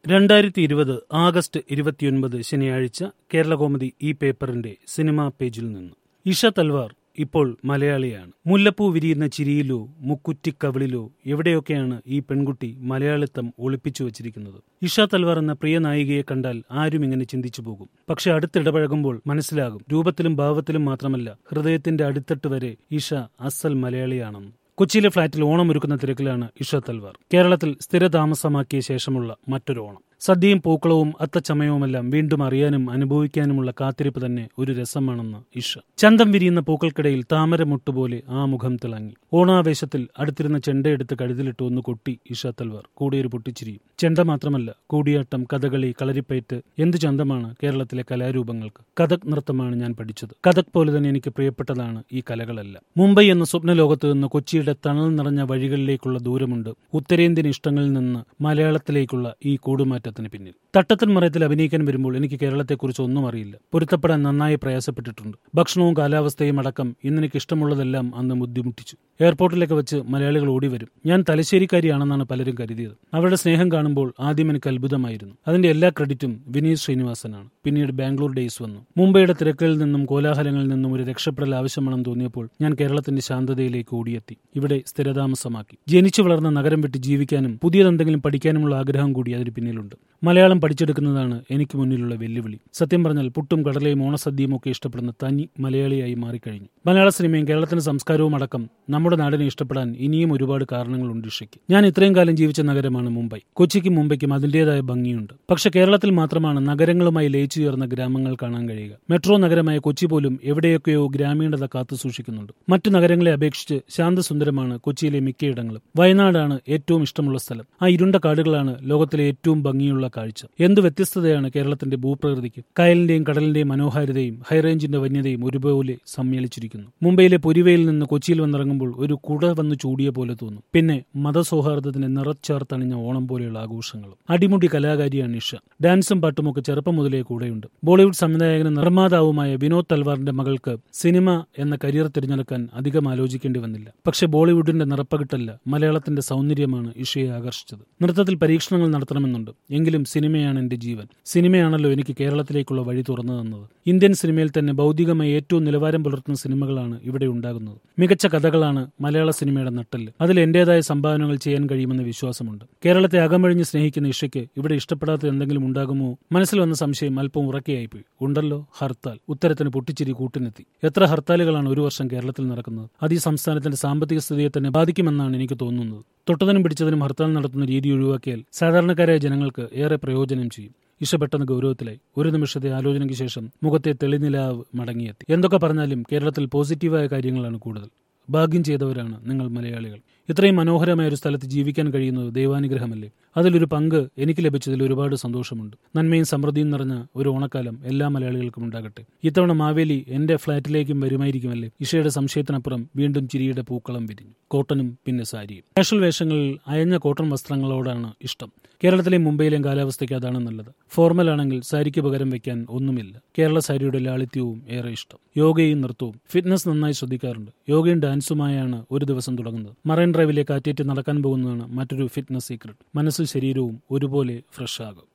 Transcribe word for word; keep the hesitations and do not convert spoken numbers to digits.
രണ്ടായിരത്തി ഇരുപത് ആഗസ്റ്റ് ഇരുപത്തിയൊൻപത് ശനിയാഴ്ച കേരളകൗമുദി ഈ പേപ്പറിന്റെ സിനിമാ പേജിൽ നിന്ന്. ഇഷ തൽവാർ ഇപ്പോൾ മലയാളിയാണ്. മുല്ലപ്പൂ വിരിയുന്ന ചിരിയിലോ മുക്കുറ്റിക്കവിളിലോ എവിടെയൊക്കെയാണ് ഈ പെൺകുട്ടി മലയാളിത്തം ഒളിപ്പിച്ചു വച്ചിരിക്കുന്നത്. ഇഷ തൽവാർ എന്ന പ്രിയ നായികയെ കണ്ടാൽ ആരും ഇങ്ങനെ ചിന്തിച്ചു പോകും. പക്ഷെ അടുത്തിടപഴകുമ്പോൾ മനസ്സിലാകും, രൂപത്തിലും ഭാവത്തിലും മാത്രമല്ല ഹൃദയത്തിന്റെ അടിത്തട്ട് വരെ ഇഷ അസൽ മലയാളിയാണെന്ന്. കൊച്ചിയിലെ ഫ്ളാറ്റിൽ ഓണം ഒരുക്കുന്ന തിരക്കിലാണ് ഇഷ തൽവാർ. കേരളത്തിൽ സ്ഥിരതാമസമാക്കിയ ശേഷമുള്ള മറ്റൊരു ഓണം. സദ്യയും പൂക്കളവും അത്തച്ചമയവുമെല്ലാം വീണ്ടും അറിയാനും അനുഭവിക്കാനുമുള്ള കാത്തിരിപ്പ് തന്നെ ഒരു രസമാണെന്ന് ഇഷ. ചന്തം വിരിയുന്ന പൂക്കൾക്കിടയിൽ താമരമുട്ടുപോലെ ആ മുഖം തിളങ്ങി. ഓണാവേശത്തിൽ അടുത്തിരുന്ന ചെണ്ടയെടുത്ത് കഴുതിലിട്ട് ഒന്ന് കൊട്ടി ഇഷ തൽവാർ. കൂടിയൊരു പൊട്ടിച്ചിരിയും. ചെണ്ട മാത്രമല്ല, കൂടിയാട്ടം, കഥകളി, കളരിപ്പയറ്റ്, എന്തു ചന്തമാണ് കേരളത്തിലെ കലാരൂപങ്ങൾക്ക്. കഥക് നൃത്തമാണ് ഞാൻ പഠിച്ചത്. കഥക് പോലെ തന്നെ എനിക്ക് പ്രിയപ്പെട്ടതാണ് ഈ കലകളെല്ലാം. മുംബൈ എന്ന സ്വപ്നലോകത്ത് നിന്ന് കൊച്ചിയുടെ തണൽ നിറഞ്ഞ വഴികളിലേക്കുള്ള ദൂരമുണ്ട് ഉത്തരേന്ത്യൻ ഇഷ്ടങ്ങളിൽ നിന്ന് മലയാളത്തിലേക്കുള്ള ഈ കൂടുമാറ്റം പിന്നിൽ. തട്ടത്തൻ മറയത്തിൽ അഭിനയിക്കാൻ വരുമ്പോൾ എനിക്ക് കേരളത്തെക്കുറിച്ച് ഒന്നും അറിയില്ല. പൊരുത്തപ്പെടാൻ നന്നായി പ്രയാസപ്പെട്ടിട്ടുണ്ട്. ഭക്ഷണവും കാലാവസ്ഥയും അടക്കം ഇന്നെനിക്ക് ഇഷ്ടമുള്ളതെല്ലാം അന്ന് ബുദ്ധിമുട്ടിച്ചു. എയർപോർട്ടിലേക്ക് വെച്ച് മലയാളികൾ ഓടിവരും. ഞാൻ തലശ്ശേരിക്കാരിയാണെന്നാണ് പലരും കരുതിയത്. അവരുടെ സ്നേഹം കാണുമ്പോൾ ആദ്യം എനിക്ക് അത്ഭുതമായിരുന്നു. അതിന്റെ എല്ലാ ക്രെഡിറ്റും വിനീത് ശ്രീനിവാസനാണ്. പിന്നീട് ബാംഗ്ലൂർ ഡേയ്സ് വന്നു. മുംബൈയുടെ തിരക്കുകളിൽ നിന്നും കോലാഹലങ്ങളിൽ നിന്നും ഒരു രക്ഷപ്പെടൽ ആവശ്യമാണെന്ന് തോന്നിയപ്പോൾ ഞാൻ കേരളത്തിന്റെ ശാന്തതയിലേക്ക് ഓടിയെത്തി. ഇവിടെ സ്ഥിരതാമസമാക്കി. ജനിച്ചു വളർന്ന നഗരം വിട്ട് ജീവിക്കാനും പുതിയതെന്തെങ്കിലും പഠിക്കാനുമുള്ള ആഗ്രഹം കൂടി അതിന് പിന്നിലുണ്ട്. മലയാളം പഠിച്ചെടുക്കുന്നതാണ് എനിക്ക് മുന്നിലുള്ള വെല്ലുവിളി. സത്യം പറഞ്ഞാൽ പുട്ടും കടലയും ഓണസദ്യയും ഒക്കെ ഇഷ്ടപ്പെടുന്ന തനി മലയാളിയായി മാറിക്കഴിഞ്ഞു. മലയാള സിനിമയും കേരളത്തിന്റെ സംസ്കാരവും അടക്കം നമ്മുടെ നാടിനെ ഇഷ്ടപ്പെടാൻ ഇനിയും ഒരുപാട് കാരണങ്ങളുണ്ട് ഇഷയ്ക്ക്. ഞാൻ ഇത്രയും കാലം ജീവിച്ച നഗരമാണ് മുംബൈ. കൊച്ചിക്കും മുംബൈക്കും അതിന്റേതായ ഭംഗിയുണ്ട്. പക്ഷെ കേരളത്തിൽ മാത്രമാണ് നഗരങ്ങളുമായി ലയിച്ചു ചേർന്ന ഗ്രാമങ്ങൾ കാണാൻ കഴിയുക. മെട്രോ നഗരമായ കൊച്ചി പോലും എവിടെയൊക്കെയോ ഗ്രാമീണത കാത്തു സൂക്ഷിക്കുന്നുണ്ട്. മറ്റു നഗരങ്ങളെ അപേക്ഷിച്ച് ശാന്തസുന്ദരമാണ് കൊച്ചിയിലെ മിക്കയിടങ്ങളും. വയനാടാണ് ഏറ്റവും ഇഷ്ടമുള്ള സ്ഥലം. ആ ഇരുണ്ട കാടുകളാണ് ലോകത്തിലെ ഏറ്റവും ഭംഗിയുള്ള കാഴ്ച. എന്ത് വ്യത്യസ്തതയാണ് കേരളത്തിന്റെ ഭൂപ്രകൃതിക്ക്. കായലിന്റെയും കടലിന്റെയും മനോഹാരിതയും ഹൈറേഞ്ചിന്റെ വന്യതയും ഒരുപോലെ സമ്മേളിച്ചിരിക്കുന്നു. മുംബൈയിലെ പൊരിവയിൽ നിന്ന് കൊച്ചിയിൽ വന്നിറങ്ങുമ്പോൾ ഒരു കുട വന്നു ചൂടിയ പോലെ തോന്നും. പിന്നെ മതസൗഹാർദ്ദത്തിന് നിറച്ചേർത്തണിഞ്ഞ ഓണം പോലെയുള്ള ആഘോഷങ്ങളും. അടിമുടി കലാകാരിയാണ് ഇഷ. ഡാൻസും പാട്ടുമൊക്കെ ചെറുപ്പം മുതലേ കൂടെയുണ്ട്. ബോളിവുഡ് സംവിധായകനും നിർമ്മാതാവുമായ വിനോദ് തൽവാറിന്റെ മകൾക്ക് സിനിമ എന്ന കരിയർ തിരഞ്ഞെടുക്കാൻ അധികം ആലോചിക്കേണ്ടി വന്നില്ല. പക്ഷെ ബോളിവുഡിന്റെ നിറപ്പകിട്ടല്ല, മലയാളത്തിന്റെ സൗന്ദര്യമാണ് ഇഷയെ ആകർഷിച്ചത്. നൃത്തത്തിൽ പരീക്ഷണങ്ങൾ നടത്തണമെന്നുണ്ട്. എങ്കിലും സിനിമയാണ് എന്റെ ജീവൻ. സിനിമയാണല്ലോ എനിക്ക് കേരളത്തിലേക്കുള്ള വഴി തുറന്നു തന്നത്. ഇന്ത്യൻ സിനിമയിൽ തന്നെ ഭൗതികമായി ഏറ്റവും നിലവാരം പുലർത്തുന്ന സിനിമകളാണ് ഇവിടെ ഉണ്ടാകുന്നത്. മികച്ച കഥകളാണ് മലയാള സിനിമയുടെ നട്ടെല്ല്. അതിൽ എന്റേതായ സംഭാവനകൾ ചെയ്യാൻ കഴിയുമെന്ന് വിശ്വാസമുണ്ട്. കേരളത്തെ അകമഴിഞ്ഞ് സ്നേഹിക്കുന്ന ഇഷയ്ക്ക് ഇവിടെ ഇഷ്ടപ്പെടാത്ത എന്തെങ്കിലും ഉണ്ടാകുമോ? മനസ്സിൽ വന്ന സംശയം അല്പം ഉറക്കെയായിപ്പോയി. ഉണ്ടല്ലോ ഹർത്താൽ. ഉത്തരത്തിന് പൊട്ടിച്ചിരി കൂട്ടിനെത്തി. എത്ര ഹർത്താലുകളാണ് ഒരു വർഷം കേരളത്തിൽ നടക്കുന്നത്? അത് ഈ സംസ്ഥാനത്തിന്റെ സാമ്പത്തിക സ്ഥിതിയെ തന്നെ ബാധിക്കുമെന്നാണ് എനിക്ക് തോന്നുന്നത്. തൊട്ടതിനും പിടിച്ചതിനും ഹർത്താൽ നടത്തുന്ന രീതി ഒഴിവാക്കിയാൽ സാധാരണക്കാരായ ജനങ്ങൾക്ക് ഏറെ പ്രയോജനം ചെയ്യും. ഇഷ പെട്ടെന്ന് ഗൗരവത്തിലായി. ഒരു നിമിഷത്തെ ആലോചനയ്ക്ക് ശേഷം മുഖത്തെ തെളിനിലാവ് മടങ്ങിയെത്തി. എന്തൊക്കെ പറഞ്ഞാലും കേരളത്തിൽ പോസിറ്റീവായ കാര്യങ്ങളാണ് കൂടുതൽ. ഭാഗ്യം ചെയ്തവരാണ് നിങ്ങൾ മലയാളികൾ. ഇത്രയും മനോഹരമായ ഒരു സ്ഥലത്ത് ജീവിക്കാൻ കഴിയുന്നത് ദൈവാനുഗ്രഹമല്ലേ? അതിലൊരു പങ്ക് എനിക്ക് ലഭിച്ചതിൽ ഒരുപാട് സന്തോഷമുണ്ട്. നന്മയും സമൃദ്ധിയും നിറഞ്ഞ ഒരു ഓണക്കാലം എല്ലാ മലയാളികൾക്കും ഉണ്ടാകട്ടെ. ഇത്തവണ മാവേലി എന്റെ ഫ്ളാറ്റിലേക്കും വരുമായിരിക്കുമല്ലേ? ഇഷയുടെ സംശയത്തിനപ്പുറം വീണ്ടും ചിരിയുടെ പൂക്കളം വിരിഞ്ഞു. കോട്ടനും പിന്നെ സാരിയും. കാഷ്വൽ വേഷങ്ങളിൽ അയഞ്ഞ കോട്ടൺ വസ്ത്രങ്ങളോടാണ് ഇഷ്ടം. കേരളത്തിലെയും മുംബൈയിലെയും കാലാവസ്ഥയ്ക്ക് അതാണ് നല്ലത്. ഫോർമൽ ആണെങ്കിൽ സാരിക്ക് പകരം വെക്കാൻ ഒന്നുമില്ല. കേരള സാരിയുടെ ലാളിത്യവും ഏറെ ഇഷ്ടം. യോഗയും നൃത്തവും. ഫിറ്റ്നസ് നന്നായി ശ്രദ്ധിക്കാറുണ്ട്. യോഗയും ഡാൻസുമായാണ് ഒരു ദിവസം തുടങ്ങുന്നത്. മറൈൻ ഡ്രൈവിലെ കാറ്റേറ്റ് നടക്കാൻ പോകുന്നതാണ് മറ്റൊരു ഫിറ്റ്നസ് സീക്രട്ട്. മനസ്സും ശരീരവും ഒരുപോലെ ഫ്രഷ് ആകും.